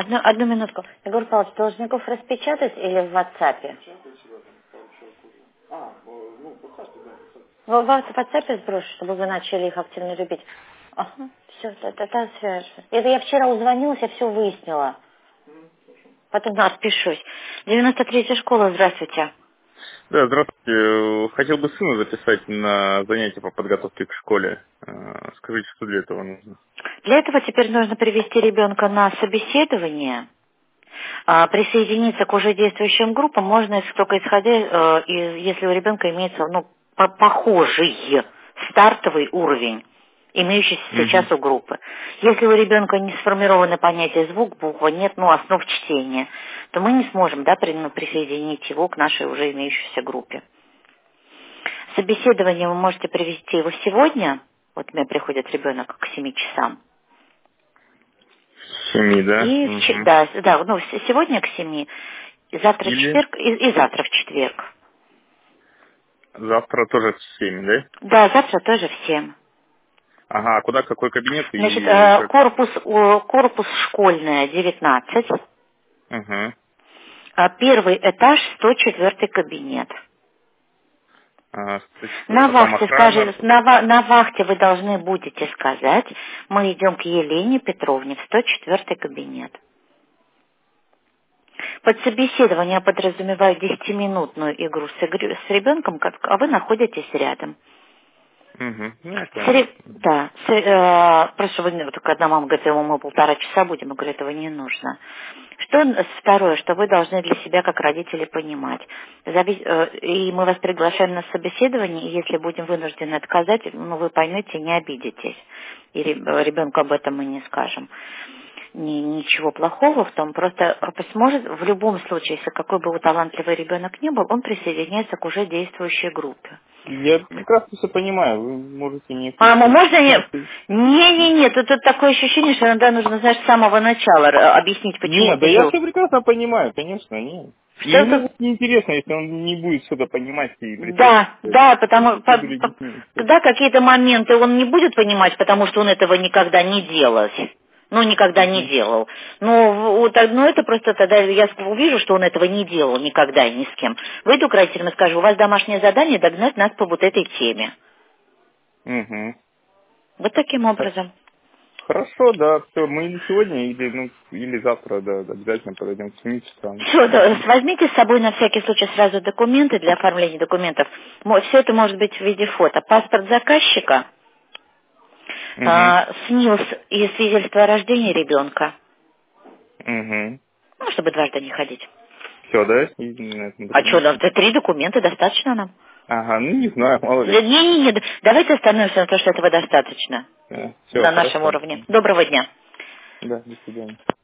одну минутку. Егор Павлович, должников распечатать или в WhatsApp? В WhatsApp сброшу, чтобы вы начали их активно любить. Ага, все, это свяжется. Это я вчера узвонилась, я все выяснила. Потом отпишусь. 93-я школа, здравствуйте. Да, здравствуйте. Хотел бы сына записать на занятия по подготовке к школе. Скажите, что для этого нужно? Для этого теперь нужно привести ребенка на собеседование. Присоединиться к уже действующим группам можно только исходя, если у ребенка имеется похожий стартовый уровень, имеющийся сейчас у группы. Если у ребенка не сформированы понятия звук, буква, нет основ чтения, то мы не сможем присоединить его к нашей уже имеющейся группе. Собеседование вы можете привести его сегодня. Вот у меня приходит ребенок к 7 часам. 7, да? Сегодня к 7, завтра в Или четверг и завтра в четверг. завтра тоже в 7, да? Да, завтра тоже в 7. Ага, а куда, какой кабинет Значит, и как? корпус школьная 19. Угу. Первый этаж, 104 кабинет. А На там вахте, охрана. на вахте вы должны будете сказать, мы идем к Елене Петровне в 104 кабинет. Под собеседование я подразумеваю 10-минутную игру с ребенком, а вы находитесь рядом. Угу. Ну, я понял. Просто только одна мама говорит, мы 1,5 часа будем, я говорю, этого не нужно. Второе, что вы должны для себя как родители понимать. И мы вас приглашаем на собеседование, и если будем вынуждены отказать, вы поймете, не обидитесь. И ребенку об этом мы не скажем. Ничего плохого в том, просто сможет в любом случае, если какой бы талантливый ребенок ни был, он присоединяется к уже действующей группе. Я прекрасно все понимаю, вы можете не... Можно не? Не, тут такое ощущение, что иногда нужно, знаешь, с самого начала объяснить, почему Нет, да ты я жил. все прекрасно понимаю, конечно, нет. И Что ему тут? будет неинтересно, если он не будет что-то понимать и Да, присоединиться. Буду с детьми. да, какие-то моменты он не будет понимать, потому что он этого никогда не делал. Никогда не Угу. делал. Это просто тогда я увижу, что он этого не делал никогда и ни с кем. Выйду к родителям и скажу, у вас домашнее задание догнать нас по вот этой теме. Угу. Вот таким образом. Хорошо, да, все, мы или сегодня, или завтра, да, обязательно подойдем к 7 часам. Все, возьмите с собой на всякий случай сразу документы для оформления документов. Все это может быть в виде фото. Паспорт заказчика, Угу. СНИЛС и свидетельство о рождении ребенка. Угу. Чтобы дважды не ходить. Все, да? И на этом А что, документе. 3 документа достаточно нам? Ага, не знаю, мало ли. Не, давайте остановимся на том, что этого достаточно. Все, На нашем хорошо. уровне. Доброго дня. Да, до свидания.